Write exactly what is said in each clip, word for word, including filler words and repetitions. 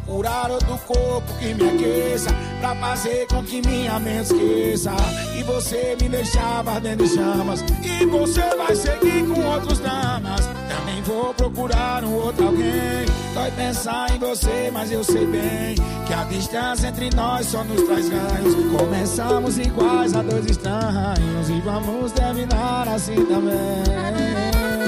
procurar outro corpo que me aqueça, pra fazer com que minha mente esqueça. E você me deixava ardendo em chamas, e você vai seguir com outros damas. Também vou procurar um outro alguém. Dói pensar em você, mas eu sei bem que a distância entre nós só nos traz ganhos. Começamos iguais a dois estranhos e vamos terminar assim também.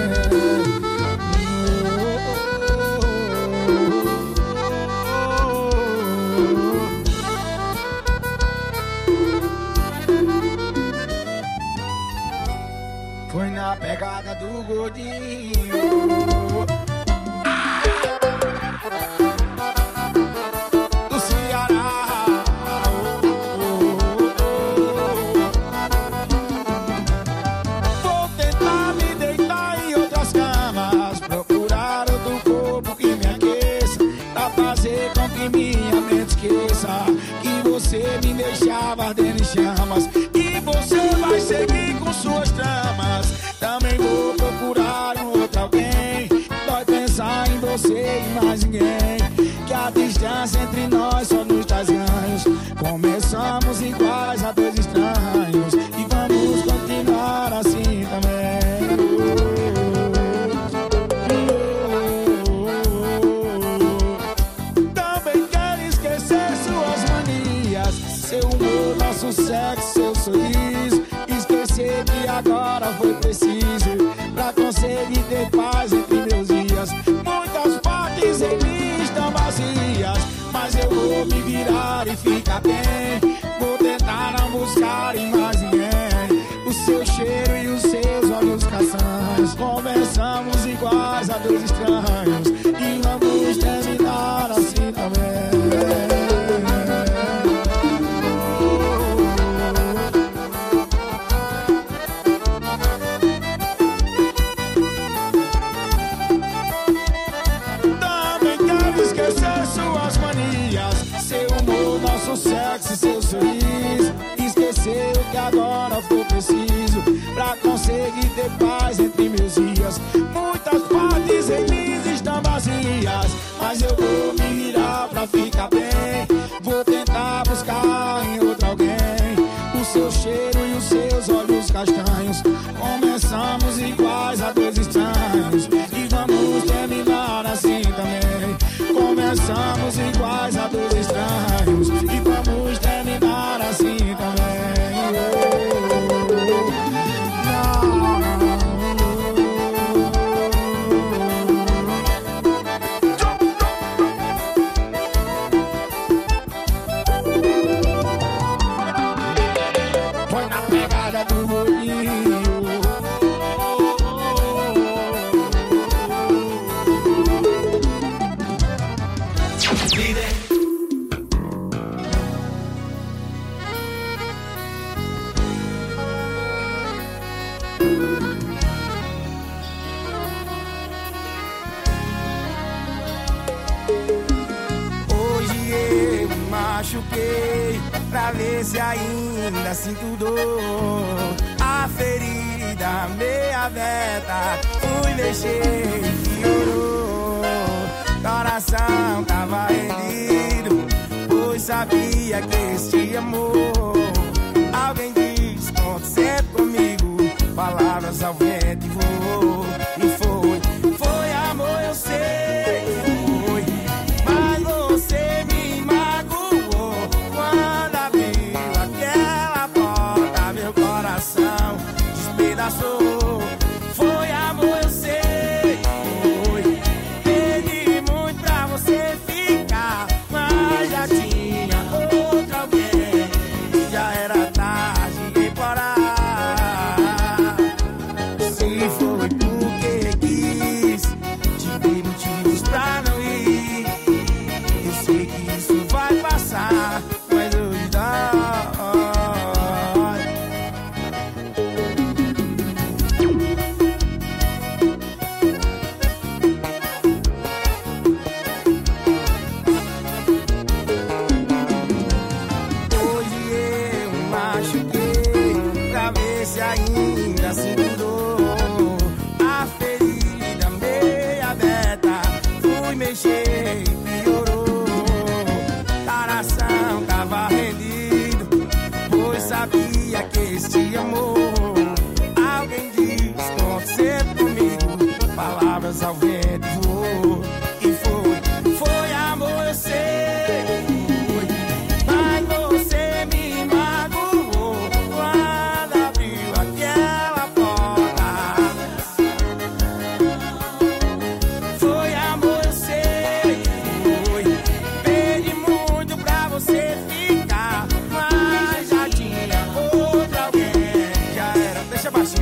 Foi na pegada do gordinho. Do Ceará. Vou tentar me deitar em outras camas, procurar outro corpo que me aqueça, pra fazer com que minha mente esqueça que você me deixava ardendo em chamas. E você vai seguir com suas tramas. Também vou procurar um outro alguém. Dói pensar em você e mais ninguém, que a distância entre nós só nos traz ganhos. Começamos iguais a dois estranhos e vamos continuar assim também. Também quero esquecer suas manias, seu humor, nosso sexo, seu sorriso. Esquecer que agora foi preciso pra conseguir ter paz entre meus dias. Muitas partes em mim estão vazias, mas eu vou me virar e ficar bem. Vou tentar não buscar em mais ninguém o seu cheiro e os seus olhos castanhos. Conversamos iguais a dois estranhos e vamos terminar assim também. Suas manias, seu humor, nosso sexo e seu sorriso. Esqueceu que agora foi preciso pra conseguir ter paz entre meus dias. Muitas partes em mim estão vazias, mas eu vou me virar pra ficar bem. Vou tentar buscar em outro alguém o seu cheiro e os seus olhos castanhos. Começamos iguais a dois estranhos e vamos terminar assim também. Começamos iguais a dois estranhos e vamos terminar assim também. Foi na pegada do bolinho. Machuquei pra ver se ainda sinto dor. A ferida meia aberta, fui mexer e piorou. Coração tava rendido, pois sabia que este amor. Alguém diz, conte sempre comigo, palavras ao vento e voou. E foi, foi amor, eu sei, foi. Mas você me magoou quando abriu aquela porta, meu coração despedaçou. Foi amor, eu sei, foi. Pedi muito pra você ficar, mas já tinha outro alguém. Já era tarde de parar. Se foi porque quis, te dei motivos pra não ir. Eu sei que isso vai passar, mas hoje dói. Hoje eu machuquei pra ver se ainda sinto dor. A ferida meia aberta, fui mexer e piorou.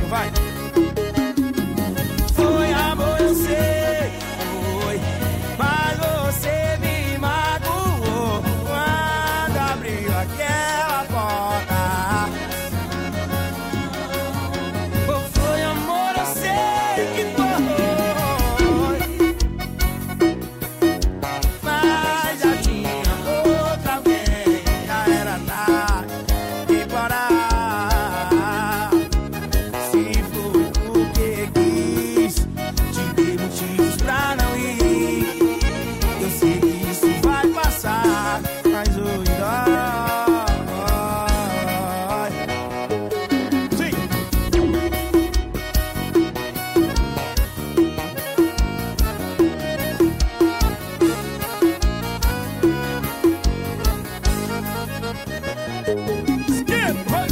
Paulinho, vai. Foi amor, eu sei, foi, mas você me magoou quando abriu aquela porta. Ou foi amor, eu sei que foi, mas já tinha outra alguém, já era tarde de parar. Se foi porque quis, te dei motivos pra não ir. Eu sei que isso vai passar, mas hoje dói. Sim. Skip, vai.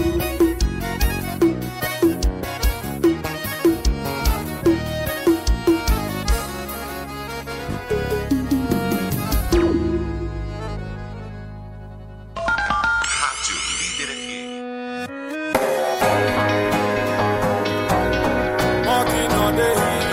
Rádio Líder F M. Walking on the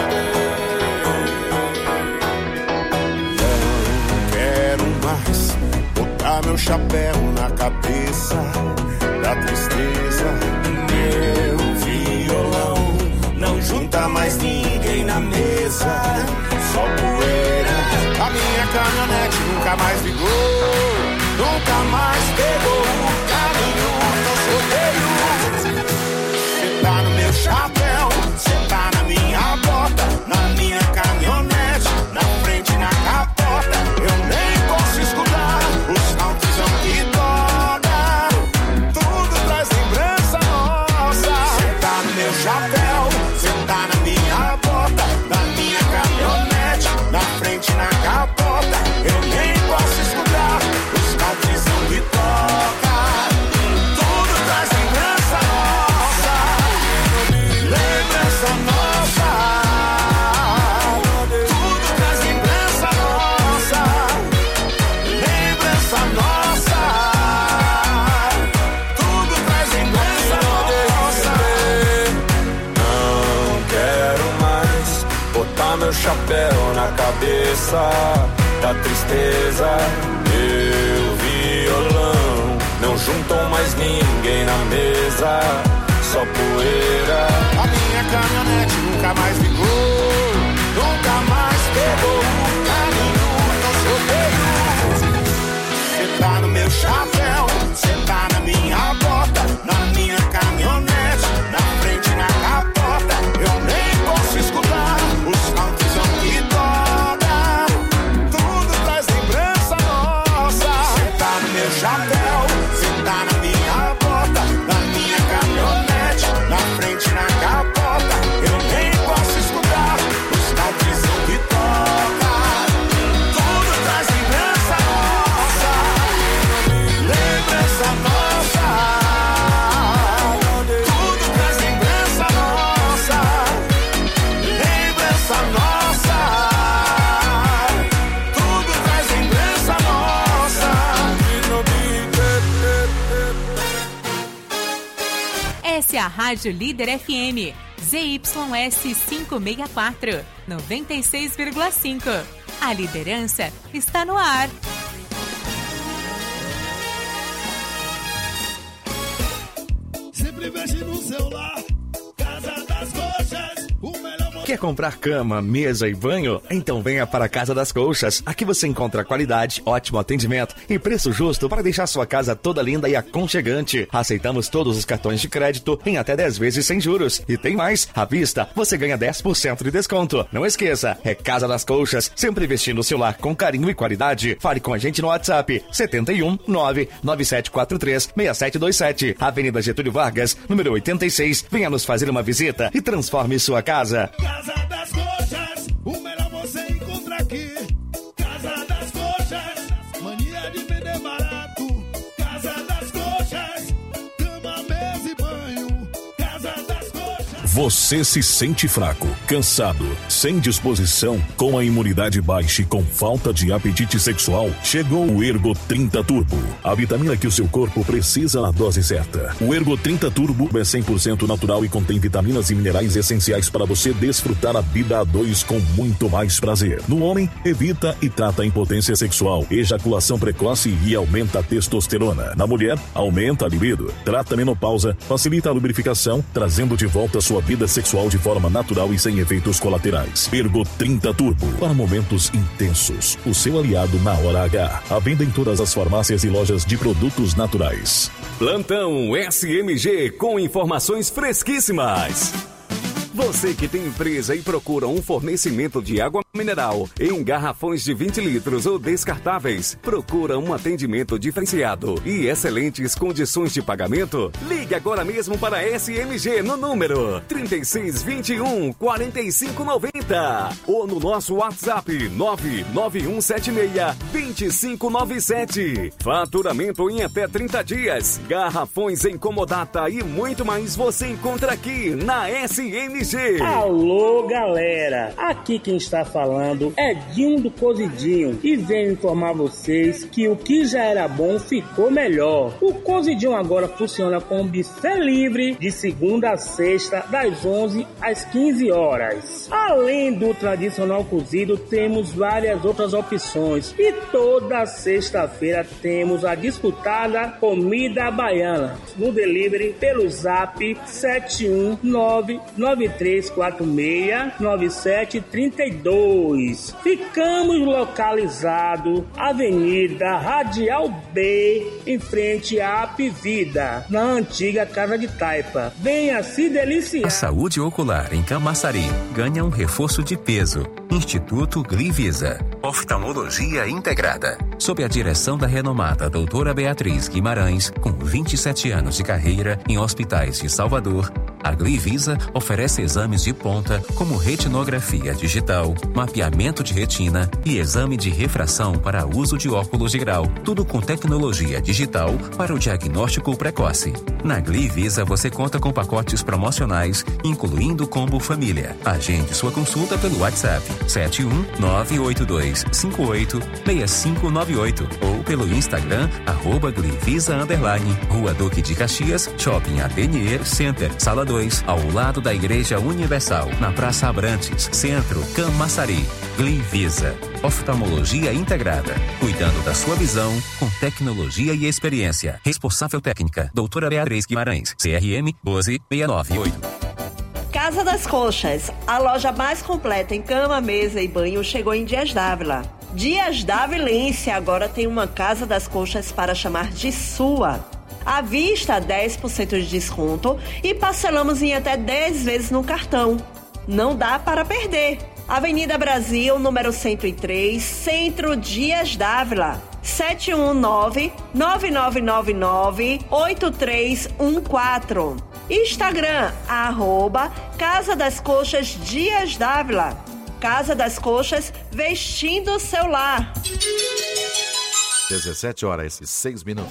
Não quero mais botar meu chapéu na cabeça da tristeza. Meu violão não junta mais ninguém na mesa, só poeira. A minha caminhonete nunca mais ligou, nunca mais pegou o caminho do sorteio. Cê tá no meu chapéu, cê tá na minha bota, na minha caminhonete, na frente e na capota. Eu nem posso escutar os countryzão que toca, tudo traz lembrança nossa. Cê tá no meu chapéu, cê tá na minha bota, na minha caminhonete, na frente e na capota. Eu nem posso escutar os countryzão que toca, tudo traz lembrança nossa. Lembrança nossa, tudo traz lembrança nossa. Lembrança nossa, tudo traz lembrança nossa. Não quero mais botar meu chapéu na cabeça da tristeza. Meu violão não juntam mais ninguém na mesa, só poeira. A minha caminhonete nunca mais ligou, nunca mais pegou o caminho do sorteio. Cê tá no meu chapéu, cê tá na minha bota, na minha caminhonete, na frente e na capota. Eu nem posso escutar os countryzão que toca, tudo traz lembrança nossa. Cê tá no meu chapéu, cê tá na minha bota, na minha caminhonete, na frente e na capota. Eu nem posso escutar os countryzão que toca, tudo traz lembrança nossa. Lembrança nossa, tudo traz lembrança nossa. Lembrança nossa, tudo traz lembrança nossa. Essa é a Rádio Líder F M, Z Y S quinhentos e sessenta e quatro, noventa e seis vírgula cinco. A liderança está no ar. Sempre veste no celular, Casa das Coxas, o melhor modelo. Quer comprar cama, mesa e banho? Então venha para a Casa das Colchas. Aqui você encontra qualidade, ótimo atendimento e preço justo para deixar sua casa toda linda e aconchegante. Aceitamos todos os cartões de crédito em até dez vezes sem juros. E tem mais, à vista você ganha dez por cento de desconto. Não esqueça, é Casa das Colchas, sempre vestindo o seu lar com carinho e qualidade. Fale com a gente no WhatsApp setenta e um, nove nove sete quatro três, seis sete dois sete, Avenida Getúlio Vargas, número oitenta e seis. Venha nos fazer uma visita e transforme sua casa. Casa das Coxas, o melhor você encontra aqui. Casa das Coxas, mania de vender barato. Casa das Coxas, cama, mesa e banho. Casa das Coxas. Você se sente fraco, cansado, sem disposição, com a imunidade baixa e com falta de apetite sexual? Chegou o Ergo trinta Turbo, a vitamina que o seu corpo precisa na dose certa. O Ergo trinta Turbo é cem por cento natural e contém vitaminas e minerais essenciais para você desfrutar a vida a dois com muito mais prazer. No homem, evita e trata a impotência sexual, ejaculação precoce e aumenta a testosterona. Na mulher, aumenta a libido, trata a menopausa, facilita a lubrificação, trazendo de volta a sua vida sexual de forma natural e sem efeitos colaterais. Ergo trinta Turbo, para momentos intensos. O seu aliado na hora H. À venda em todas as farmácias e lojas de produtos naturais. Plantão S M G com informações fresquíssimas. Você que tem empresa e procura um fornecimento de água mineral em garrafões de vinte litros ou descartáveis, procura um atendimento diferenciado e excelentes condições de pagamento? Ligue agora mesmo para a S M G no número trinta e seis, vinte e um, quarenta e cinco, noventa ou no nosso WhatsApp nove nove um sete seis, dois cinco nove sete. Faturamento em até trinta dias, garrafões em comodata e muito mais você encontra aqui na S M G. Alô, galera! Aqui quem está falando é Dinho do Cozidinho e venho informar vocês que o que já era bom ficou melhor. O Cozidinho agora funciona com buffet livre de segunda a sexta, das onze às quinze horas. Além do tradicional cozido, temos várias outras opções e toda sexta-feira temos a disputada comida baiana no delivery pelo zap sete um nove nove três quatro seis nove sete três dois. Ficamos localizados Avenida Radial B, em frente à Apivida, na antiga Casa de Taipa. Venha se deliciar. A saúde ocular em Camaçari ganha um reforço de peso. Instituto Glivisa. Oftalmologia integrada. Sob a direção da renomada doutora Beatriz Guimarães, com vinte e sete anos de carreira em hospitais de Salvador, a Glivisa oferece exames de ponta como retinografia digital, mapeamento de retina e exame de refração para uso de óculos de grau, tudo com tecnologia digital para o diagnóstico precoce. Na Glivisa você conta com pacotes promocionais, incluindo combo família. Agende sua consulta pelo WhatsApp sete um nove oito dois cinco oito seis cinco nove oito ou pelo Instagram arroba Glivisa underline, Rua Duque de Caxias, Shopping Atelier Center, Sala dois, ao lado da Igreja Universal, na Praça Abrantes, Centro, Camaçari. Glivisa. Oftalmologia integrada. Cuidando da sua visão com tecnologia e experiência. Responsável técnica, doutora Beatriz Guimarães. C R M doze seis nove oito. Casa das Coxas, a loja mais completa em cama, mesa e banho, chegou em Dias Dávila. Dias Dávilense agora tem uma Casa das Coxas para chamar de sua. À vista, dez por cento de desconto e parcelamos em até dez vezes no cartão. Não dá para perder. Avenida Brasil, número cento e três, Centro, Dias Dávila. sete um nove, nove nove nove nove, oito três um quatro. Instagram, arroba Casa das Coxas Dias Dávila. Casa das Coxas, vestindo o seu lar. dezessete horas e seis minutos.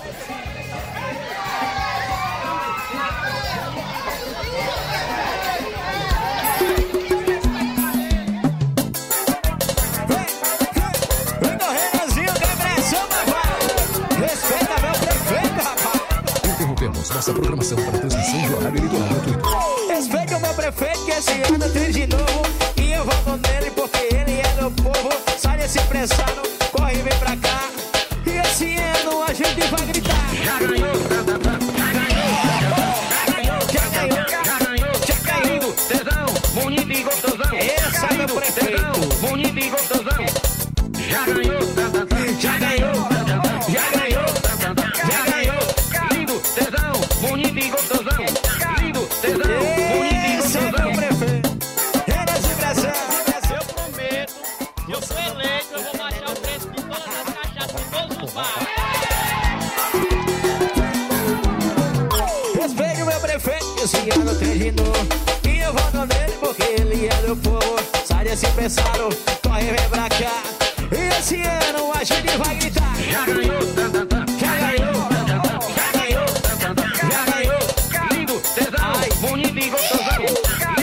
Nossa programação para transmissão de horário eleitoral gratuito. Respeite o meu prefeito que esse ano tem de novo. E eu voto nele porque ele é do povo. Sai desse pressado, corre e vem pra cá. E esse ano a gente vai gritar. Já ganhou, já ganhou, já ganhou, já ganhou, já ganhou, já ganhou. Tesão, bonito e gostosão. Esse é meu prefeito, bonito e gostosão. Já ganhou, já ganhou, já ganhou, já ganhou. Lindo, tesão, bonito e gostosão. Lindo, tesão, bonito e gostosão. Esse é meu prefeito. Renas e Brasil. Eu prometo, eu sou eleito, eu vou baixar o preço de todas as cachaças de todos os bares. Respeite o meu prefeito, esse ano tem de novo. E eu voto nele porque ele é do povo. Sai desse pressado, corre e vem pra cá. E esse ano a gente vai gritar. Já ganhou, já ganhou, já ganhou, já ganhou. Lindo, tesão, bonito e gostosão.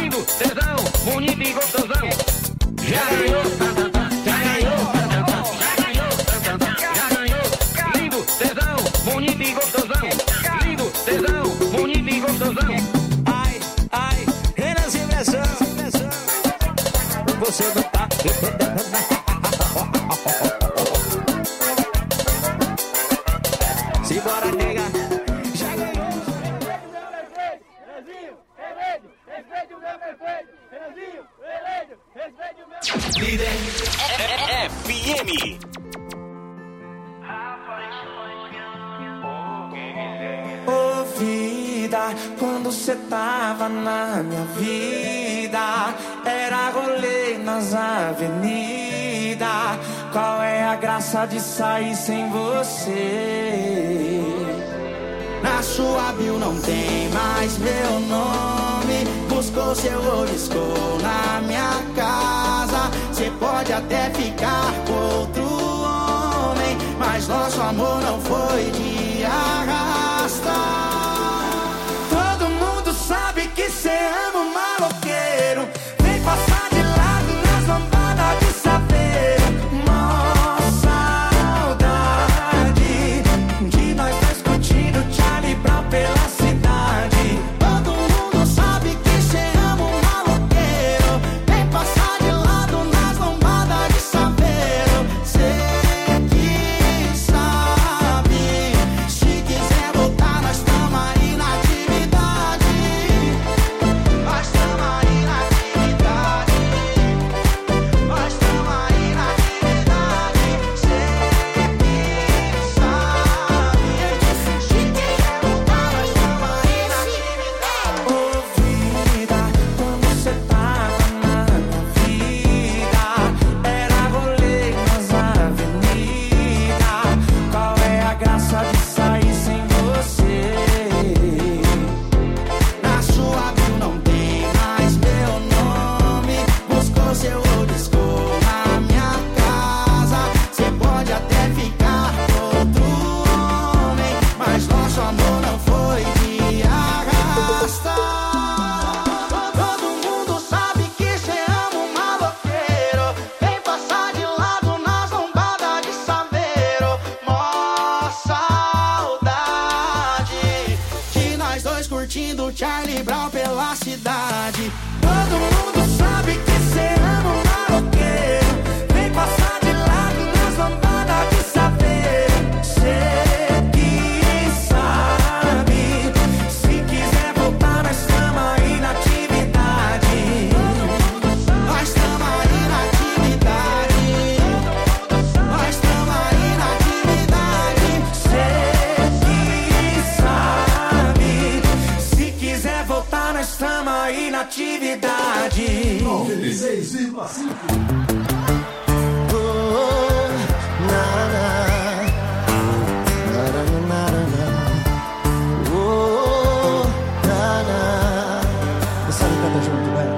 na minha vida era rolê nas avenidas. Qual é a graça de sair sem você? Na sua bio não tem mais meu nome. Buscou seu olho, na minha casa. Cê pode até ficar com outro homem, mas nosso amor não foi de arrasta. Todo mundo sabe que cê ama um maloqueiro. Vem passar de lado nas lambadas de saveiro. Mó saudade de nós dois curtindo Charlie Brown pela cidade. Todo mundo sabe que cê ama um maloqueiro. Vem passar de lado nas lambadas de saveiro. Cê que sabe, se quiser voltar nós tamo aí na atividade. Nós tamo aí na atividade. Nós tamo aí na atividade. Cê que sabe, se quiser voltar nós tamo aí na atividade. Ô vida, quando cê tava na minha vida era rolê nas avenidas. Qual é a graça de sair sem você? Na sua bio não tem mais meu nome. Buscou seu olho, na minha casa. Cê pode até ficar com outro homem, mas nosso amor não foi de arrasta. Todo mundo sabe que cê ama um maloqueiro. Vem passar de lado nas lombadas de saveiro. Mó saudade de nós dois curtindo Charlie Brown pela cidade. Todo mundo sabe que cê ama um maloqueiro. Vem passar de lado nas lambadas de saveiro. Cê que sabe, se quiser voltar nós tamo aí na atividade. Nós tamo aí na atividade. Nós tamo aí na atividade. Cê que sabe, se quiser voltar nós tamo aí na atividade. noventa e seis vírgula cinco. Oh, na, na. Na, na, na, na. Oh, na, na. Você sabe cantar junto, vai.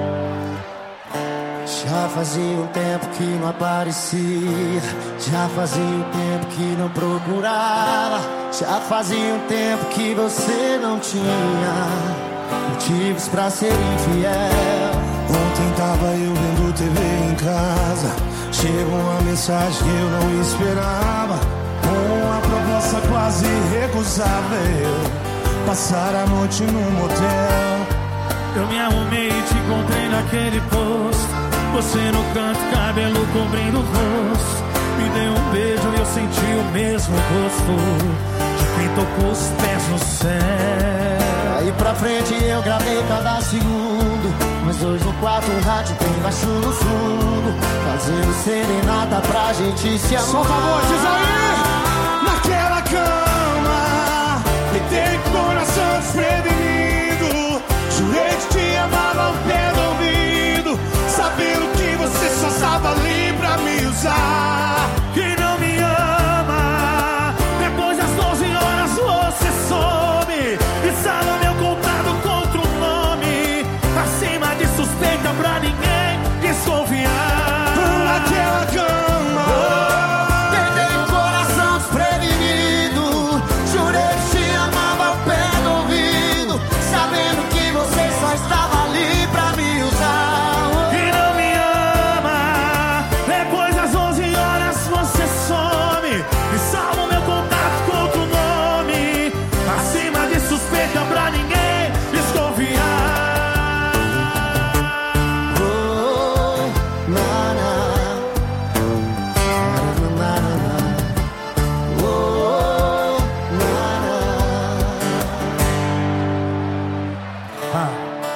Já fazia um tempo que não aparecia. Já fazia um tempo que não procurava. Já fazia um tempo que você não tinha motivos pra ser infiel. Ontem tava eu vendo T V em casa. Chegou uma mensagem que eu não esperava. Uma proposta quase irrecusável. Passar a noite num motel. Eu me arrumei e te encontrei naquele posto. Você no canto, cabelo cobrindo o rosto. Me deu um beijo e eu senti o mesmo gosto de quem tocou os pés no céu. Aí pra frente eu gravei cada segundo. Mas hoje no quarto o rádio tem baixo no fundo, fazendo serenata pra gente se amar. Só favor, diz aí! Naquela cama, deitei com o coração desprevenido. Jurei que te amava ao pé do ouvido, sabendo que você só estava ali pra me usar. Quem não me ama, depois das doze horas você some e sabe o meu contato com outro nome. Acima de suspeita pra ninguém desconfiar. Naquela cama, deitei o coração desprevenido. Jurei que te amava ao pé do ouvido, sabendo que você só estava ali pra me usar. Quem não me ama, depois das onze horas você some e salva o meu contato com outro nome. Acima de suspeita pra ninguém desconfiar. Oh, na, na. Na, na, na, na. Oh, na, na. Ah.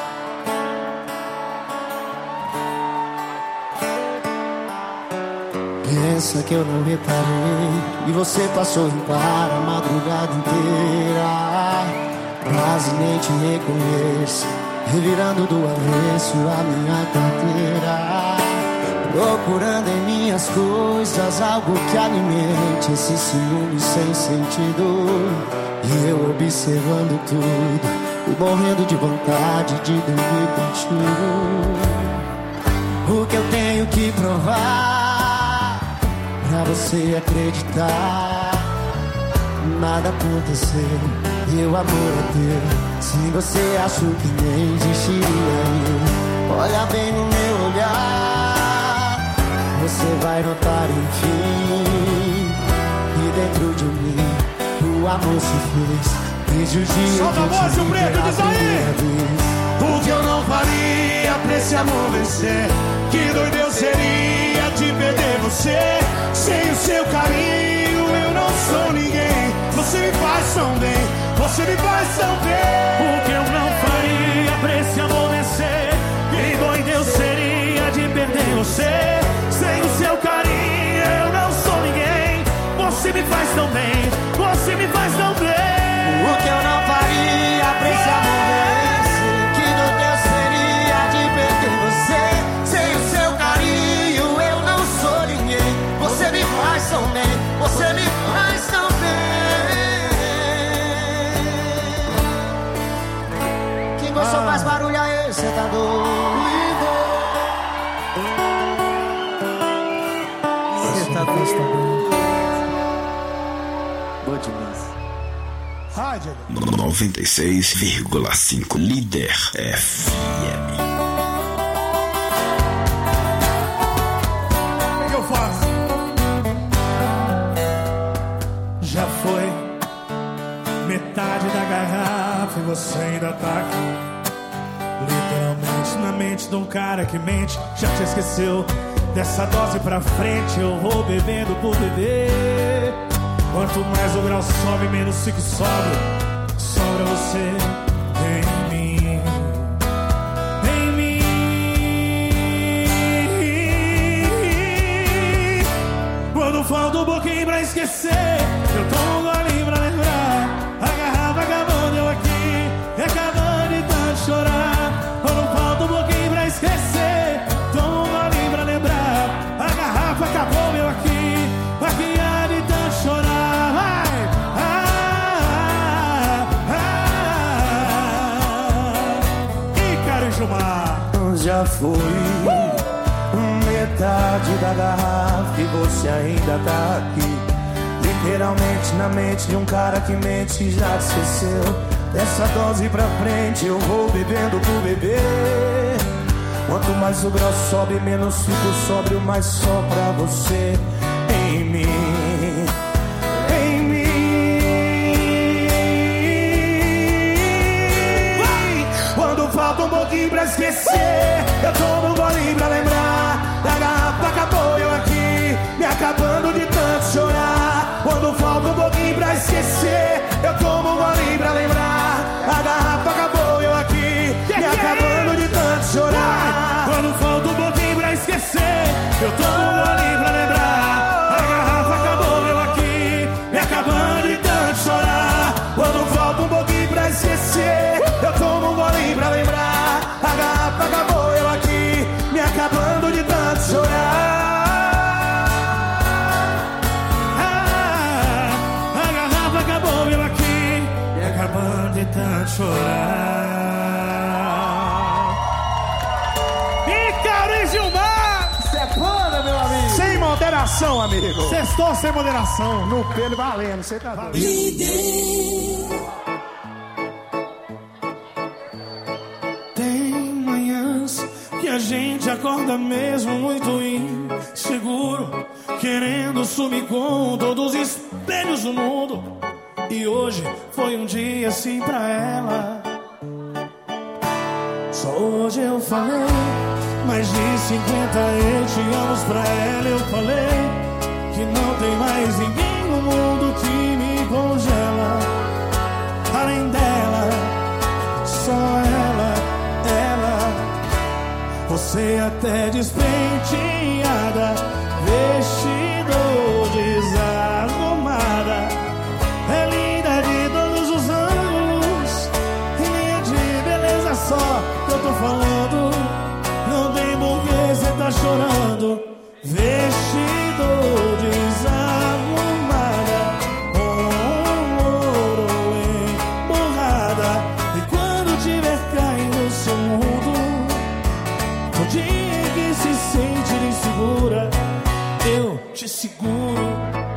Pensa que eu não reparei e você passou em claro a madrugada inteira. Quase nem te reconheço, revirando do avesso a minha carteira, procurando em minhas coisas algo que alimente esse ciúme sem sentido. E eu observando tudo e morrendo de vontade de dormir contigo. O que eu tenho que provar pra você acreditar? Nada aconteceu, e o amor é teu. Se você achou que nem existiria eu, olha bem no meu olhar, você vai notar enfim que dentro de mim o amor se fez. Desde o dia solta a voz, o preto, diz aí! O que eu não faria pra esse amor vencer? Que doido eu seria de perder você. Sem o seu carinho eu não sou ninguém. Você me faz tão bem, você me faz tão bem. O que eu não faria pra esse amor vencer? Que doido eu seria de perder você. Sem o seu carinho eu não sou ninguém. Você me faz tão bem, você me faz tão bem. O que eu não faria pra esse amor vencer? Que doido eu seria de perder você. Sem o seu carinho eu não sou ninguém. Você me faz tão bem, você me faz tão bem. Quem gostou faz barulho aí, cê tá doido. Cê tá doido. Boa demais. noventa e seis vírgula cinco Líder F M. O que, que eu faço? Já foi metade da garrafa e você ainda tá aqui. Literalmente na mente de um cara que mente. Já te esqueceu dessa dose pra frente. Eu vou bebendo por beber. Quanto mais o grau sobe, menos fico sóbrio. Sobra você em mim, em mim. Quando falta um pouquinho pra esquecer, eu tomo um golinho pra lembrar. A garrafa acabando, eu aqui, e acabando de tanto chorar. Quando falta um pouquinho pra esquecer, tomo um golinho pra lembrar. A garrafa acabou, eu aqui, aqui há de tanto chorar. Já foi metade da garrafa e você ainda tá aqui. Literalmente na mente de um cara que mente. Já te esqueceu dessa dose pra frente. Eu vou bebendo por beber. Quanto mais o grau sobe, menos fico sóbrio. Mas só pra você em mim, em mim. Quando falta um pouquinho pra esquecer, eu tomo um golinho pra lembrar. Da garrafa acabou, eu aqui, me acabando de tanto chorar. Quando falta um pouquinho pra esquecer, eu tomo um golinho pra lembrar. A garrafa acabou, eu aqui, me acabando de tanto chorar. Quando falta um pouquinho pra esquecer, eu tomo um golinho pra lembrar. A garrafa acabou, eu aqui, me acabando de tanto chorar. Quando falta um pouquinho pra esquecer, eu tomo um golinho pra lembrar. A garrafa acabou, eu aqui, me acabando de tanto chorar. Ah, a garrafa acabou, eu aqui, me acabando de tanto chorar. Ícaro e Gilmar! Isso é foda, meu amigo! Sem moderação, amigo! Sextou sem moderação. No pelo valendo, você tá doido. Que a gente acorda mesmo muito inseguro, querendo sumir com todos os espelhos do mundo. E hoje foi um dia assim pra ela. Só hoje eu falei mais de cinquenta eu te amo pra ela. Eu falei que não tem mais ninguém no mundo que me congela. Além dela, só ela, ela. Você até despenteada, vestido desarrumada. É linda de todos os ângulos, linha de beleza só. tá chorando, vestido desarrumada, com um ouro emburrada. E quando tiver caindo o seu mundo, no dia que se sentir insegura, eu te seguro.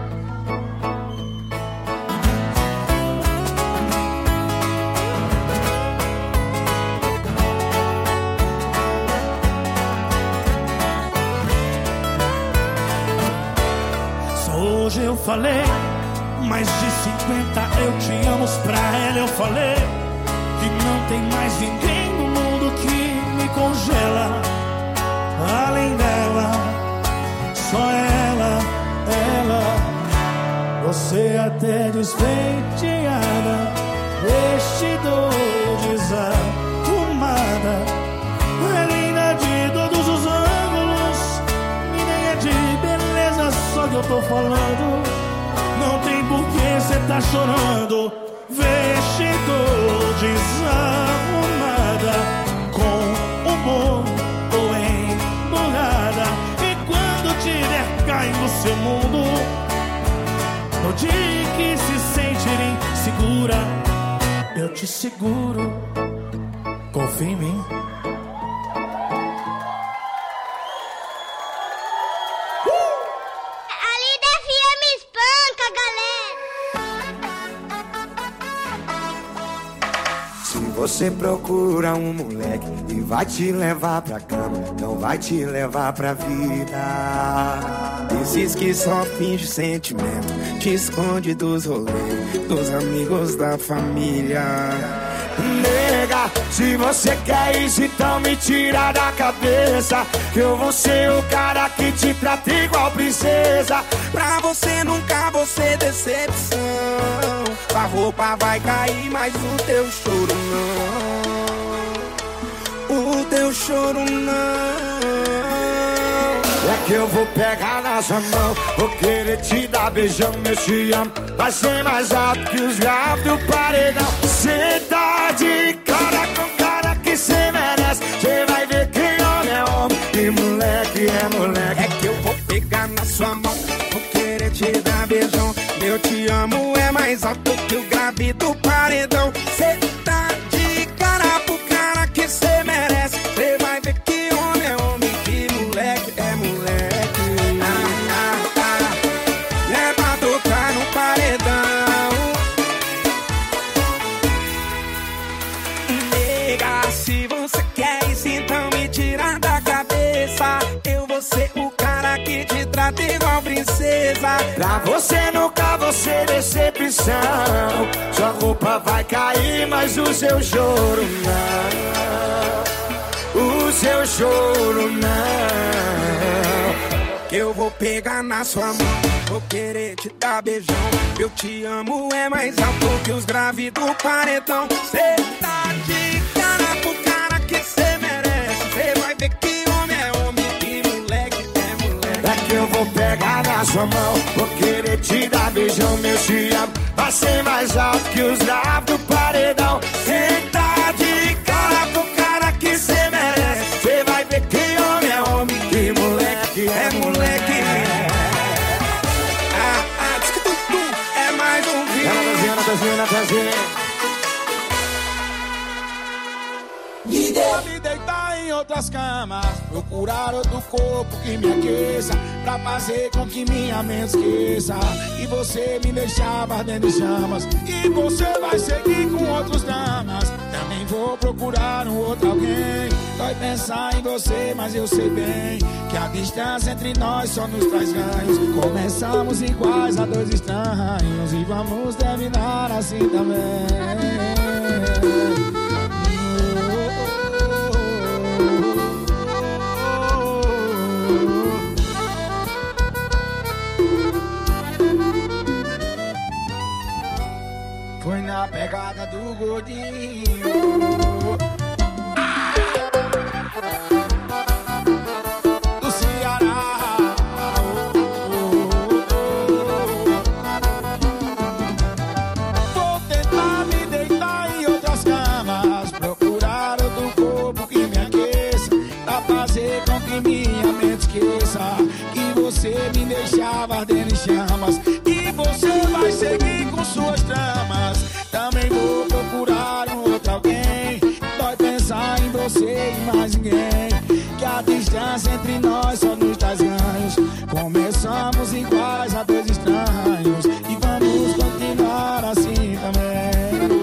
Hoje eu falei, mais de cinquenta eu te amo pra ela. Eu falei que não tem mais ninguém no mundo que me congela. Além dela, só ela, ela. Você até despenteada, vestido desarrumada, é linda de todos os ângulos, e nem é de beleza só que eu tô falando. Não tem por que cê tá chorando, vestido desarrumada, com humor ou emburrada. E quando tiver caindo o seu mundo, no dia que se sentir insegura, eu te seguro. Confia em mim. Você procura um moleque e vai te levar pra cama, não vai te levar pra vida. Diz que só finge sentimento, te esconde dos rolês, dos amigos da família. Nega, se você quer isso, então me tira da cabeça que eu vou ser o cara que te trata igual princesa. Pra você nunca vou ser decepção. A roupa vai cair, mas o teu choro não. O teu choro não. É que eu vou pegar na sua mão, vou querer te dar beijão, eu te amo. Vai ser mais alto que os graves do paredão. Cê tá de cara com cara que cê merece. Cê vai ver que homem é homem e moleque é moleque. É que eu vou pegar na sua mão, vou querer te dar beijão. Eu te amo é mais alto que o grave do paredão. Cê tá de cara pro cara que cê merece. Cê vai ver que homem é homem, que moleque é moleque. Ah, ah, ah. É pra tocar no paredão. Nega, se você quer isso, então me tira da cabeça. Eu vou ser o cara que te trata igual princesa. Pra você nunca vou ser decepção. Sua roupa vai cair, mas o seu choro não. O seu choro não. Eu vou pegar na sua mão, vou querer te dar beijão. Eu te amo é mais alto que os graves do paredão. Cê tá de cara pro cara que cê merece. Cê vai ver que homem é homem e moleque é moleque. É que eu vou pegar na sua mão, vou querer te dar beijão, meu te amo. Vai ser mais alto que os graves do paredão. Cê tá de cara pro cara que cê merece. Cê vai ver que homem é homem e moleque é moleque. Ah, ah, diz que tu, tu é mais um vídeo. Ana Tazinha, Ana Tazinha. Pra me deitar em outras camas, procurar outro corpo que me aqueça, pra fazer com que minha mente esqueça. E você me deixava ardendo em chamas, e você vai seguir com outros dramas. Também vou procurar um outro alguém. Dói pensar em você, mas eu sei bem que a distância entre nós só nos traz ganhos. Começamos iguais a dois estranhos e vamos terminar assim também. Foi na pegada do gordinho. Do Ceará. Vou tentar me deitar em outras camas, procurar outro corpo que me aqueça, pra fazer fazer com que minha mente esqueça que você me deixava ardendo em chamas. E você vai seguir com suas tramas. Também vou procurar um outro alguém. Dói pensar em você e mais ninguém. Que a distância entre nós só nos traz ganhos. Começamos iguais a dois estranhos e vamos continuar assim também.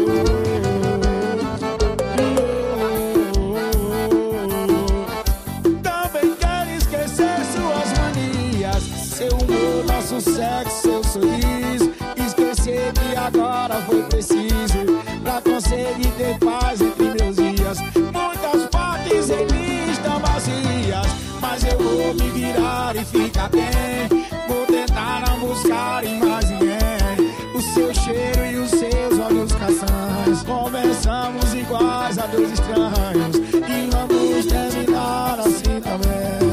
Também quero esquecer suas manias, seu humor, nosso sexo, seu sorriso. Esquecer que agora foi preciso pra conseguir ter paz entre meus dias. Muitas partes em mim estão vazias, mas eu vou me virar e ficar bem. Vou tentar não buscar em mais ninguém o seu cheiro e os seus olhos castanhos. Conversamos iguais a dois estranhos e vamos terminar assim também.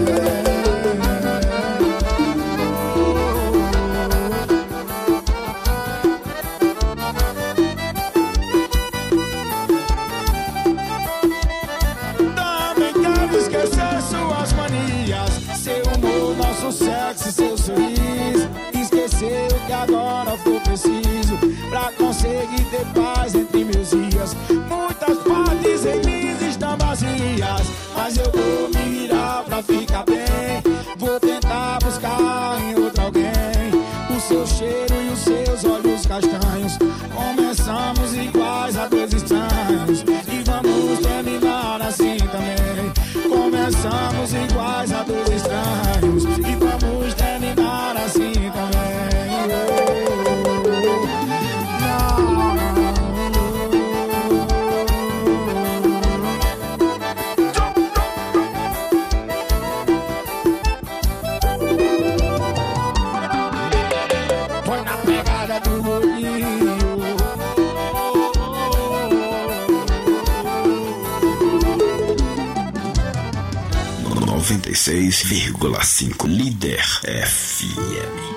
Seu sexo e seu sorriso. Esqueceu que agora foi preciso pra conseguir ter paz entre meus dias. Muitas partes em mim estão vazias, mas eu vou me virar pra ficar bem. Vou tentar buscar em outro alguém o seu cheiro e os seus olhos castanhos. Começamos iguais a dois estranhos e vamos terminar assim também. Começamos iguais a dois estranhos e vamos terminar assim também. Foi na pegada do bolinho. noventa e seis vírgula cinco Líder F M.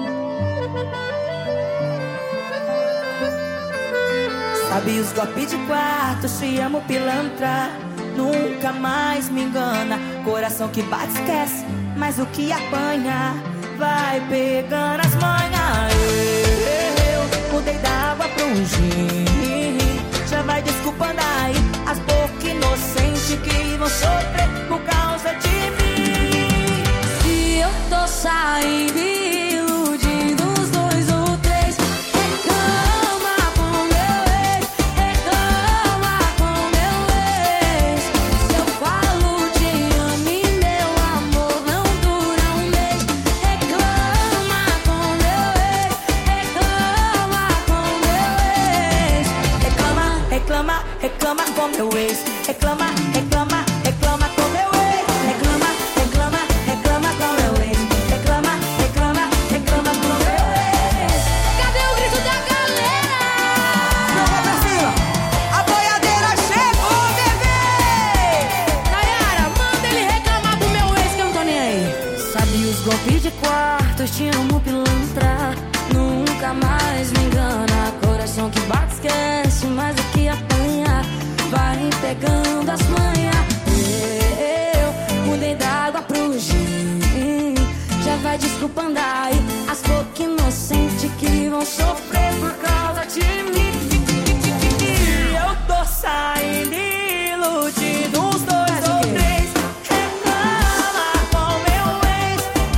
Sabe os golpes de quarto, te amo pilantra. Nunca mais me engana. Coração que bate esquece, mas o que apanha vai pegando as manhas. Eu mudei da água pro gin. Já vai desculpando aí as bocas inocentes que vão sofrer por causa de mim. Se eu tô saindo iludindo os dois ou três, reclama com meu ex, reclama com meu ex. Se eu falo te amo e meu amor não dura um mês, reclama com meu ex, reclama com meu ex. Reclama, reclama, reclama com meu ex, reclama, reclama, reclama com meu ex, reclama, reclama, reclama com meu ex, reclama, reclama, reclama com meu ex. Cadê o grito da galera? Não vai pra cima, a boiadeira chegou, bebê. Nayara, manda ele reclamar do meu ex que eu não tô nem aí. Sabe os golpes de quarto, te amo pilantra. Nunca mais me engana. Coração que bate esquece, mas o que apanha vai pegando as manhas. Eu mudei da água pro gin. Já vai desculpando aí as bocas inocentes que vão sofrer por causa de mim. Eu tô saindo iludindo uns dois ou três. Reclama com meu ex.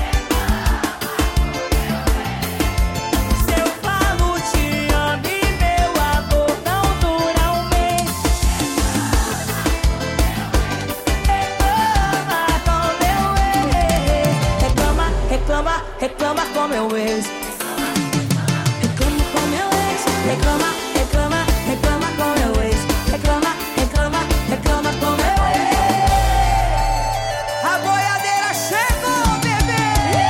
Se eu falo te amo e meu amor não dura um mês, reclama com meu ex. Reclama, reclama, reclama com meu ex. Reclama com meu ex. Reclama, reclama, reclama com meu ex. Reclama, reclama, reclama com meu ex. A boiadeira chegou, bebê.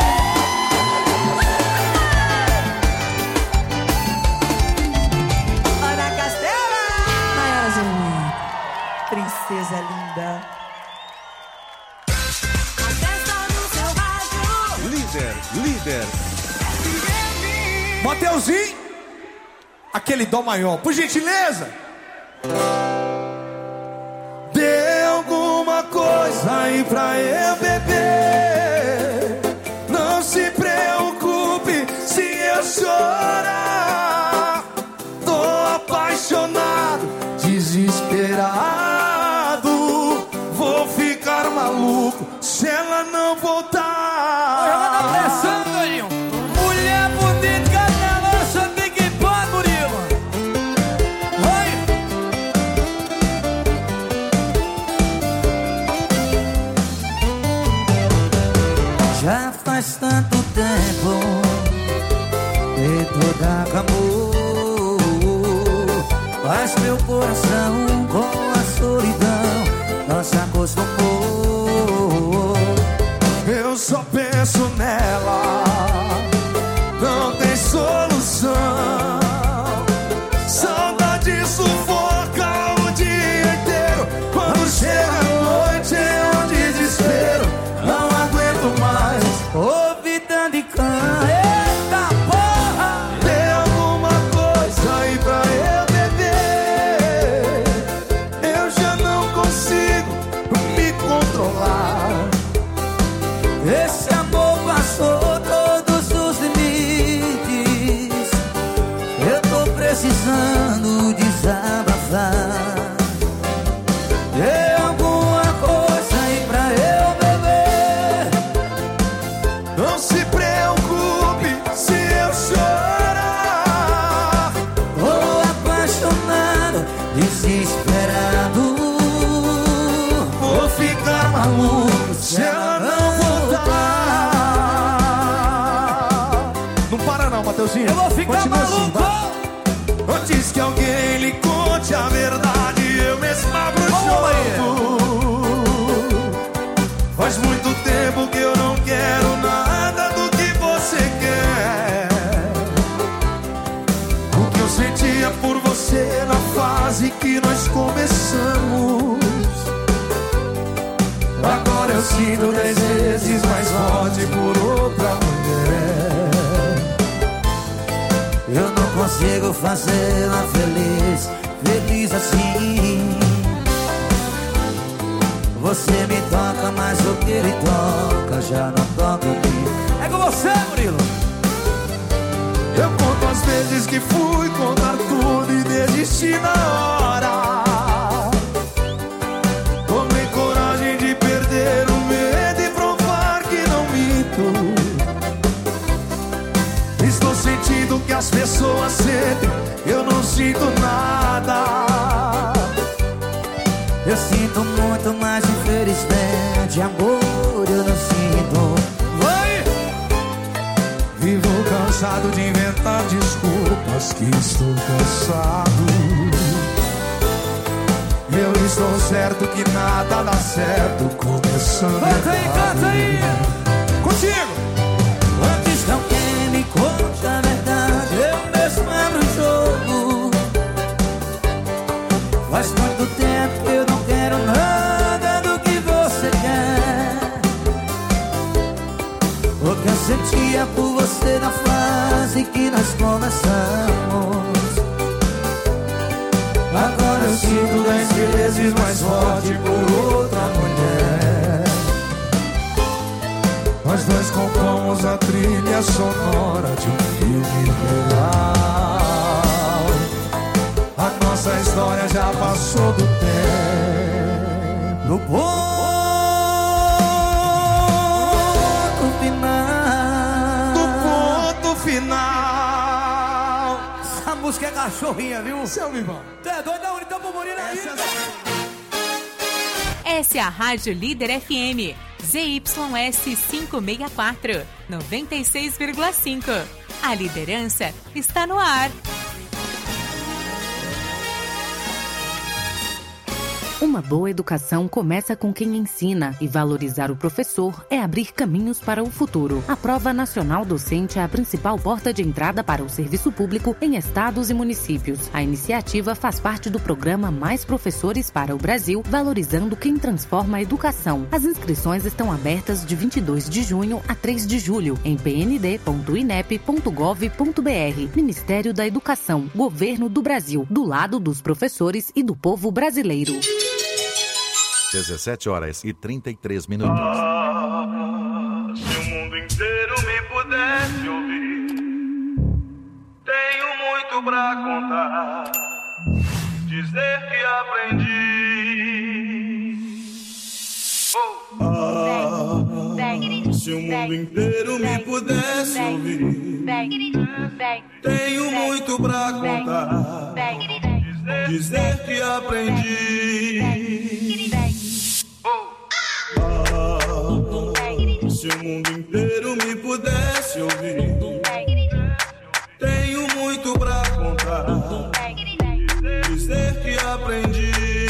Ana Castela. Maiorzinha, princesa linda. Líder, líder. Mateuzinho, aquele dó maior, por gentileza. Deu alguma coisa coisa aí pra eu beber. Não se preocupe se eu chorar. Tô apaixonado, desesperado. Vou ficar maluco se ela não voltar. Ela tá pressando, Toninho. Mulher bonita na lança, Big Pan, Murilo. Oi. Já faz tanto tempo que tudo acabou, mas meu coração com a solidão não se acostumou. Eu só penso nela, não tem solução. Saudade sufoca o dia inteiro. Quando chega a noite é um desespero. Não aguento mais ouvir tanto de cã. Eita porra! Tem alguma coisa aí pra eu beber? Eu já não consigo me controlar. Esse amor passou todos os limites. Eu tô precisando desabafar. Tem alguma coisa aí pra eu beber? Não se preocupe se eu chorar. Tô apaixonado, desesperado. Vou ficar maluco se ela não voltar. Não para não, Mateuzinho. Eu vou ficar Continua maluco. assim, tá? Antes que alguém lhe conte a verdade, eu mesmo abro o jogo. Faz muito tempo que eu não quero nada do que você quer. O que eu sentia por você na fase que nós começamos, agora eu sinto dez vezes mais forte por outra mulher. Eu não consigo fazê-la feliz, feliz assim. Você me toca, mas o que ele toca já não toca em mim. É com você, Murilo. Eu conto as vezes que fui contar tudo e desisti na hora. Tomei coragem de perder o medo e provar que não minto. Estou sentindo que as pessoas sentem, eu não sinto nada. Eu sinto muito, mas infelizmente amor eu não sinto. Vai! Vivo cansado de inventar desculpas, que estou cansado. Eu estou certo que nada dá certo, começando Canta aí, canta aí. Contigo! Antes que alguém me conte a verdade, eu mesmo abro o jogo. Faz muito tempo que eu não quero nada do que você quer. O que eu sentia por você na fase que nós começamos, agora eu sinto dez vezes mais forte por outra mulher. Nós dois compomos a trilha sonora de um filme real. A nossa história já passou do tempo. no ponto final. No ponto final. Essa música é cachorrinha, viu? Seu Vivão. Tu é doido? Não, então Purpurina aí. Essa é a Rádio Líder F M. Z Y S quinhentos e sessenta e quatro, noventa e seis vírgula cinco. A liderança está no ar. Uma boa educação começa com quem ensina, e valorizar o professor é abrir caminhos para o futuro. A Prova Nacional Docente é a principal porta de entrada para o serviço público em estados e municípios. A iniciativa faz parte do programa Mais Professores para o Brasil, valorizando quem transforma a educação. As inscrições estão abertas de vinte e dois de junho a três de julho em p n d ponto inep ponto gov ponto b r. Ministério da Educação, Governo do Brasil, do lado dos professores e do povo brasileiro. dezessete horas e trinta e três minutos. Ah, se o mundo inteiro me pudesse ouvir, tenho muito pra contar, dizer que aprendi. Oh. Ah, se o mundo inteiro me pudesse ouvir, tenho muito pra contar, dizer que aprendi. Ah, se o mundo inteiro me pudesse ouvir, tenho muito pra contar, dizer que aprendi.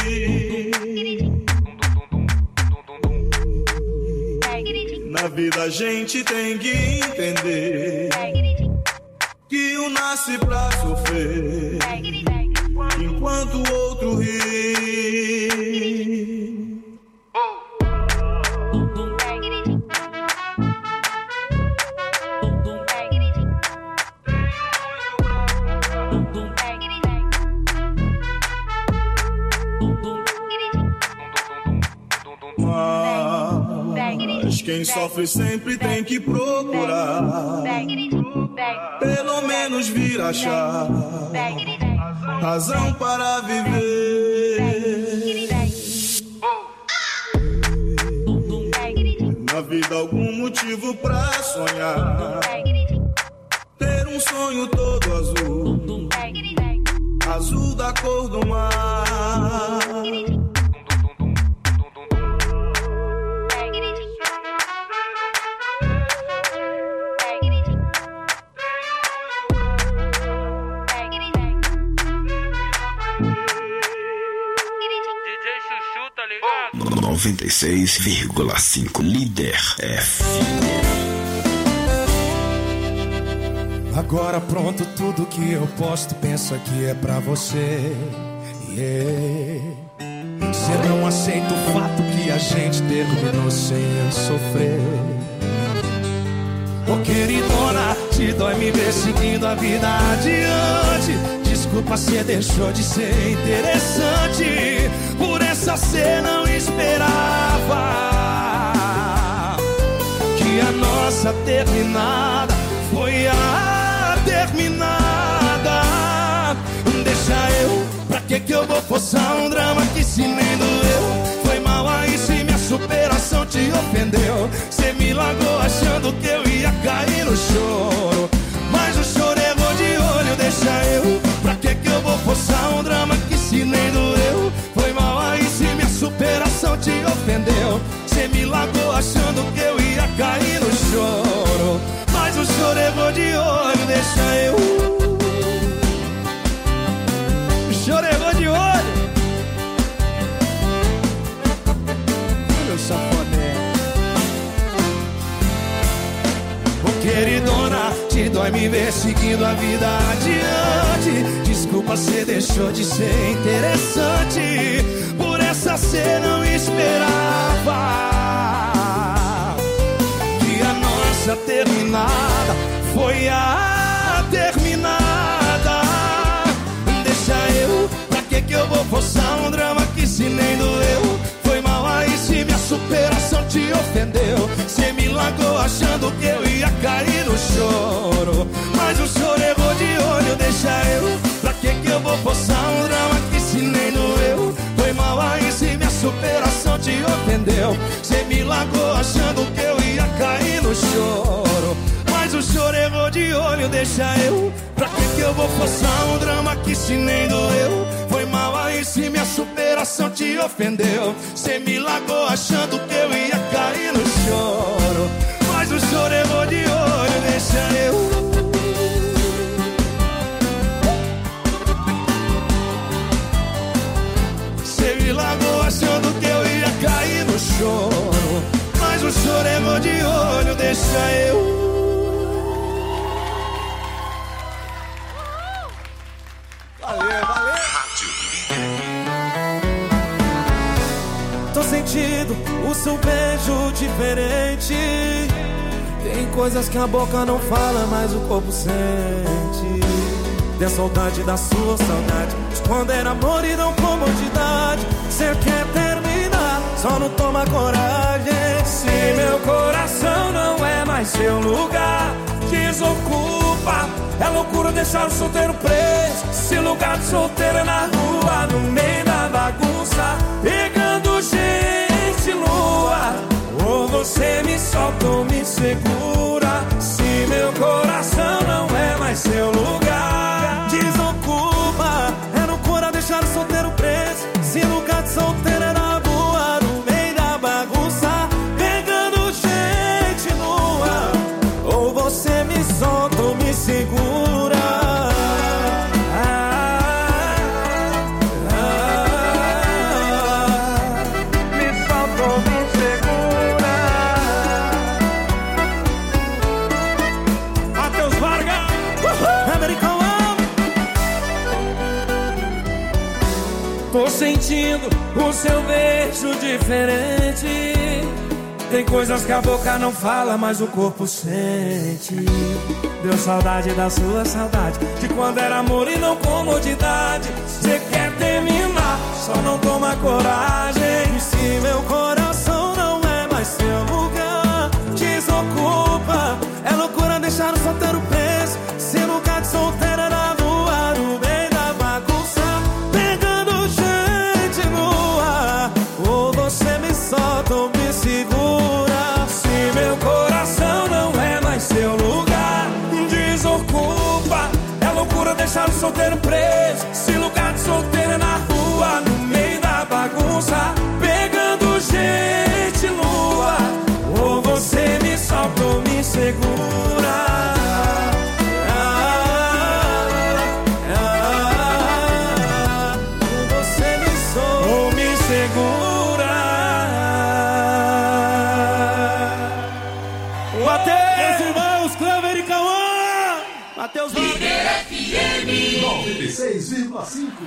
Na vida a gente tem que entender que um nasce pra sofrer, enquanto o outro ri. Mas quem sofre sempre tem que procurar, pelo menos vir achar razão para viver. Na vida algum motivo pra sonhar, ter um sonho todo azul, azul da cor do mar. noventa e seis vírgula cinco Líder F. Agora pronto, tudo que eu posto, penso aqui é pra você. Yeah. Você não aceita o fato que a gente terminou sem eu sofrer. Ô queridona, te dói me ver seguindo a vida adiante. Desculpa, cê deixou de ser interessante. Por essa cê não esperava que a nossa terminada foi a terminada. Deixa eu, pra que que eu vou forçar um drama que se nem doeu? Foi mal aí se minha superação te ofendeu. Cê me largou achando que eu ia cair no choro, mas o choro errou de olho. Deixa eu, pra que que eu vou forçar um drama que se nem doeu? Foi mal aí se minha superação te ofendeu. Cê me largou achando que eu ia cair no choro, mas o choro errou de olho. Deixa eu, o choro errou de olho. Meu safoné. Ô queridona, te dói me ver seguindo a vida adiante. Desculpa, cê deixou de ser interessante. Por essa cê não esperava que a nossa terminada foi a terminada. Deixa eu, pra que que eu vou forçar um drama que se nem doeu? Foi mal aí se minha superação te ofendeu. Cê me largou achando que eu ia cair no choro, mas o choro errou de olho. Deixa eu, pra que que eu vou forçar um drama que se nem doeu? Foi mal aí se minha superação te ofendeu. Cê me largou achando que eu ia cair no choro, mas o choro errou de olho. Deixa eu, pra que que eu vou forçar um drama que se nem doeu? Foi mal aí se minha superação te ofendeu. Cê me largou achando que eu ia cair no choro, mas o choro errou de olho. Deixa eu, cê me largou achando que eu ia cair no choro, mas o choro errou de olho. Deixa eu. Valeu, valeu. Tô sentindo o seu beijo diferente. Tem coisas que a boca não fala, mas o corpo sente. Tem saudade da sua saudade, esconder amor e não comodidade. Cê quer terminar, só não toma coragem. Se meu coração não é mais seu lugar, desocupa. É loucura deixar o solteiro preso. Se lugar de solteiro é na rua, no meio da bagunça, pegando gente lua. Ou você me solta ou me segura. Se meu coração não é mais seu lugar, desocupa. É loucura deixar o solteiro preso. Se lugar de solteiro é na rua, no meio da bagunça, pegando gente nua. Ou você me solta ou me segura. Tô sentindo o seu beijo diferente. Tem coisas que a boca não fala, mas o corpo sente. Deu saudade da sua saudade, de quando era amor e não comodidade. Cê quer terminar, só não toma coragem. E se meu coração não é mais seu lugar, desocupa. É loucura deixar o solteiro preso. Se lugar de solteiro é na rua, no meio da bagunça, pegando gente nua. Ou você me solta ou me segura. Se meu coração não é mais seu lugar, desocupa. É loucura deixar o solteiro preso. Se lugar de solteiro é na rua, no meio da bagunça, pegando gente lua. Ou você me solta ou me segura. Matheus Líder F M noventa e seis vírgula cinco.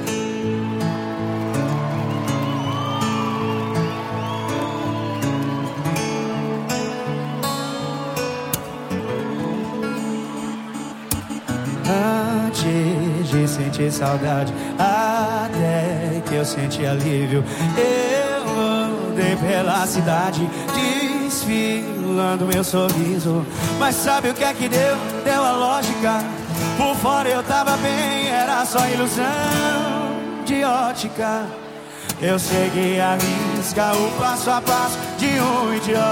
Antes de sentir saudade, até que eu senti alívio, eu andei pela cidade desfilando meu sorriso. Mas sabe o que é que deu? Deu a lógica. Por fora eu tava bem, era só ilusão de ótica. Eu segui a risca, o passo a passo de um idiota.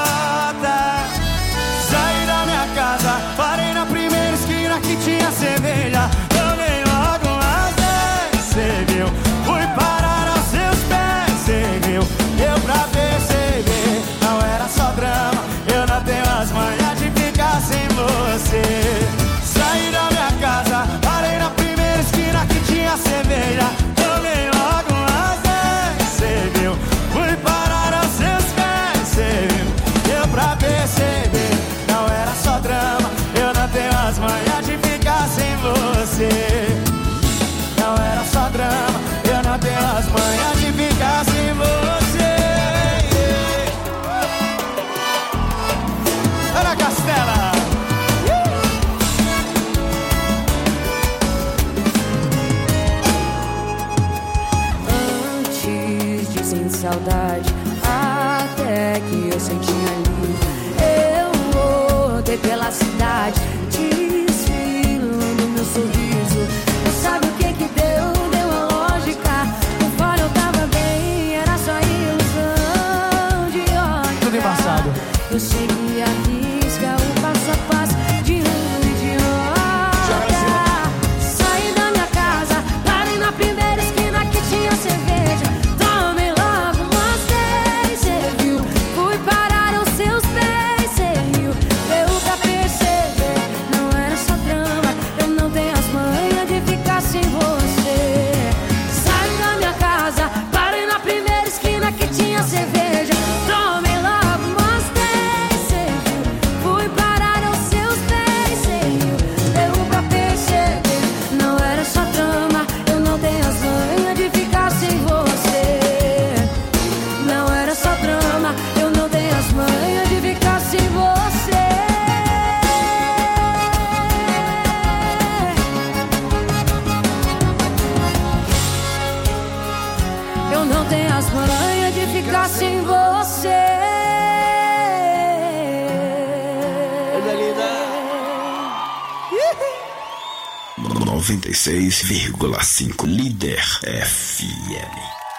Saí da minha casa, parei na primeira esquina que tinha cerveja. Tomei logo umas dez, cê viu? Fui parar aos seus pés, cê viu? Deu pra perceber, não era só drama. Eu não tenho as manhas de ficar sem você. Saí da minha casa, parei na primeira esquina que tinha cerveja. Tomei logo umas dez, cê viu? Fui parar aos seus pés, cê viu? Deu pra perceber, não era só drama. Eu não tenho as manhas de ficar sem você. Não era só drama, eu não tenho as manhas de ficar sem você. Ana Castela. Antes de sentir saudade, até que eu senti alívio, eu voltei pela cidade desfilando meu sorriso. Mas sabe o que que deu? Deu a lógica. Por fora eu tava bem, era só ilusão de ótica. Tudo embaçado. Eu segui a risca, o passo a passo de um idiota. Saí da minha casa, parei na primeira esquina que tinha cerveja. Tomei logo umas dez, cê viu? Fui parar aos seus pés, cê riu? Deu pra perceber, não era só drama. Eu não tenho as manhas de ficar sem você. Saí da minha casa, parei na primeira esquina que tinha cerveja. Tomei logo umas dez, cê viu? noventa e seis vírgula cinco Líder F M.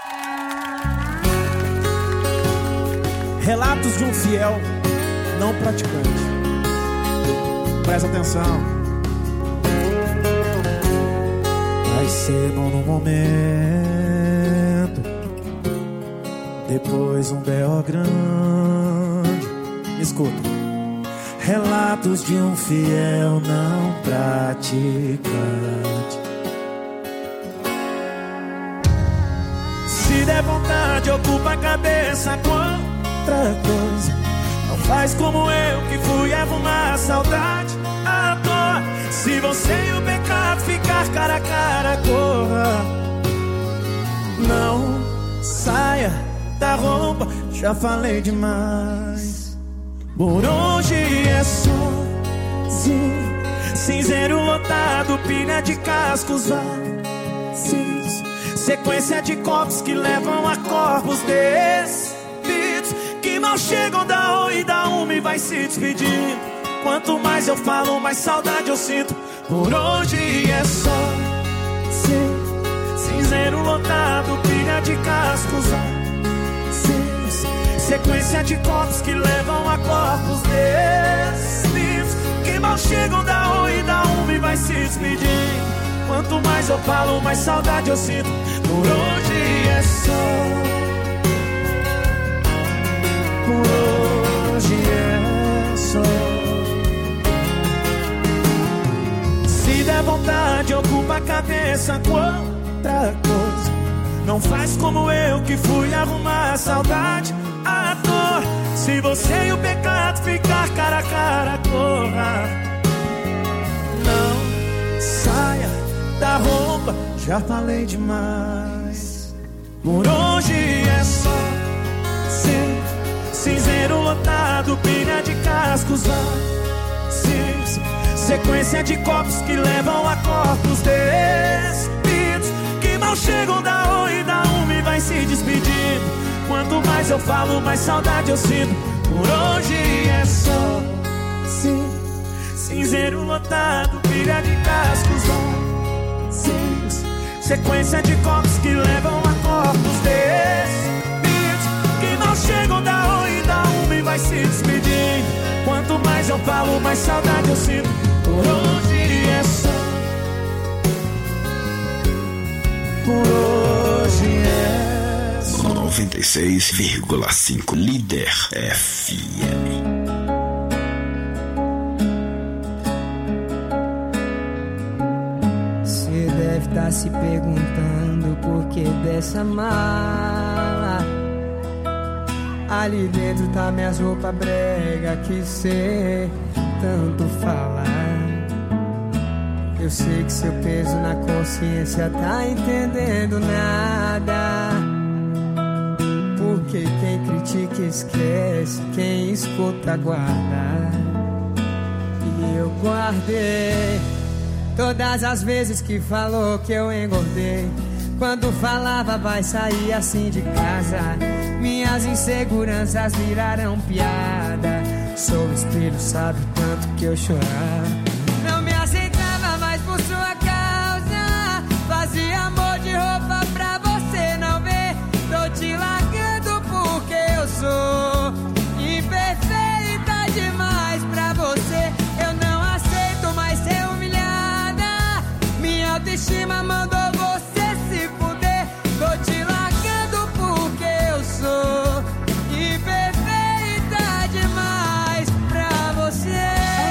Relatos de um fiel não praticante. Presta atenção. Vai ser bom no momento, depois um B O grande. Me escuta. Relatos de um fiel não praticante. Se der vontade, ocupa a cabeça com outra coisa. Não faz como eu que fui arrumar a saudade à toa. Se você e o pecado ficar cara a cara, corra. Não saia da roupa, já falei demais. Por hoje é sozinho, cinzeiro lotado, pilha de cascos vazios, sequência de copos que levam a corpos despidos, que mal chegam da oi e da uma e vai se despedindo. Quanto mais eu falo, mais saudade eu sinto. Por hoje é sozinho, cinzeiro lotado, pilha de cascos vazios, sequência de copos que levam a corpos despidos, que mal chegam da oi e da uma e vai se despedir. Quanto mais eu falo, mais saudade eu sinto. Por hoje é só, por hoje é só. Se der vontade, ocupa a cabeça com outra coisa. Não faz como eu que fui arrumar a saudade à toa. Se você e o pecado ficar cara a cara, corra. Não saia da roupa, já falei demais. Por hoje é só sim, cinzeiro lotado, pilha de cascos vazios, sequência de copos que levam a corpos despidos, que mal chegam da oi e da uma e vai se despedindo. Quanto mais eu falo, mais saudade eu sinto. Por hoje é só sim, cinzeiro lotado, pilha de cascos vazios, sequência de copos que levam a corpos despidos, que mal chegam da oi e da uma e vai se despedir. Quanto mais eu falo, mais saudade eu sinto. Por hoje é só, por hoje é noventa e seis vírgula cinco Líder F M. Cê deve estar se perguntando por que dessa mala. Ali dentro tá minhas roupas brega que cê tanto fala. Eu sei que seu peso na consciência tá entendendo nada. Porque quem critica esquece, quem escuta guarda. E eu guardei todas as vezes que falou que eu engordei. Quando falava vai sair assim de casa, minhas inseguranças viraram piada. Sou espelho, sabe o tanto que eu chorava. Não me aceitava mais por sua causa, fazia amor de roupa pra você não ver. Tô te largando porque eu sou imperfeita demais pra você. Eu não aceito mais ser humilhada, minha autoestima mandou você se fuder. Tô te largando porque eu sou imperfeita demais pra você.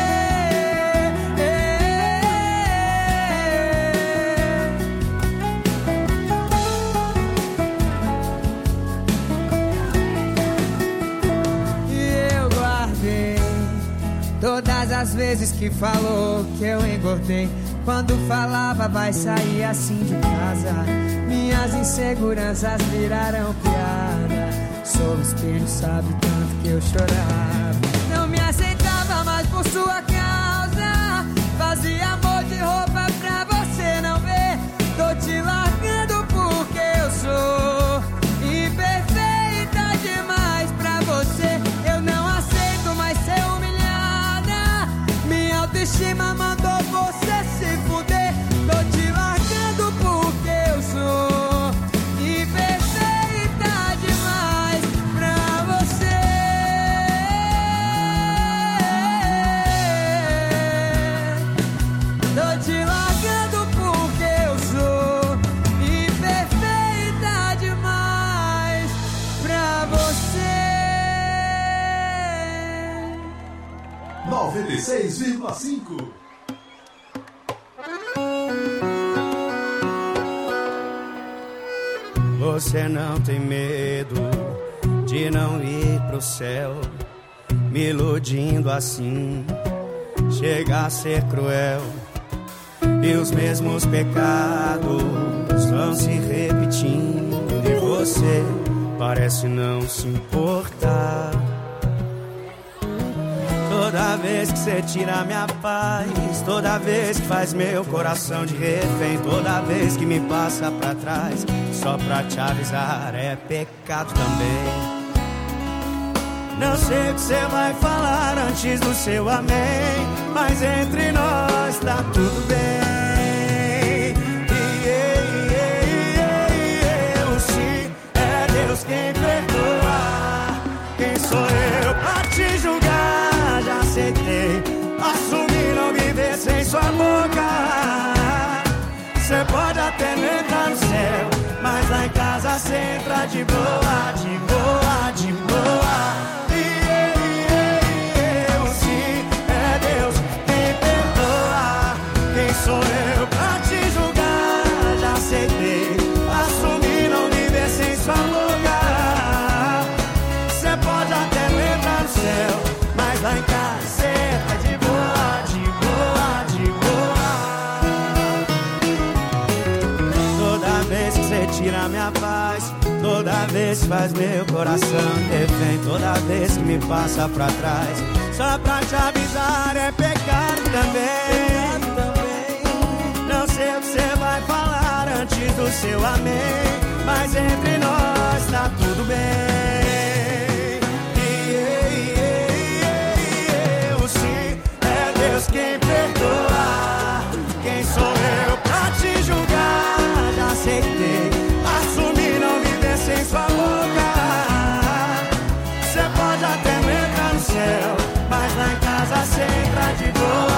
Todas as vezes que falou que eu engordei, quando falava vai sair assim de casa, minhas inseguranças viraram piada. Sou espelho, sabe o tanto que eu chorava. Não me aceitava mais por sua causa, fazia amor de roupa pra você não ver. Tô te largando porque eu sou imperfeita demais pra você. Eu não aceito mais ser humilhada, minha autoestima mandou você se fuder. Tô noventa e seis vírgula cinco. Você não tem medo de não ir pro céu, me iludindo assim, chega a ser cruel. E os mesmos pecados vão se repetindo e você parece não se importar. Toda vez que você tira minha paz, toda vez que faz meu coração de refém, toda vez que me passa pra trás, só pra te avisar, é pecado também. Não sei o que você vai falar antes do seu amém, mas entre nós tá tudo bem. Eu sim, é Deus quem perdoa. Quem sou eu pra te julgar? Já aceitei, assumi não viver sem sua boca. Cê pode até não entrar no céu, mas lá em casa cê entra de boa, de boa, de boa. Sou eu pra te julgar, já aceitei, assumi não viver sem sua lugar. Cê pode até não entrar no céu, mas lá em casa cê tá de boa, de boa, de boa. Toda vez que cê tira minha paz, toda vez que faz meu coração refém, toda vez que me passa pra trás, só pra te avisar, é pecado também. Não sei o que você vai falar antes do seu amém, mas entre nós tá tudo bem. Eu sim, é Deus quem perdoa. Quem sou eu pra te julgar? Já aceitei, assumi não viver sem sua boca. Cê pode até não entrar no céu, mas lá em casa cê entra de boa.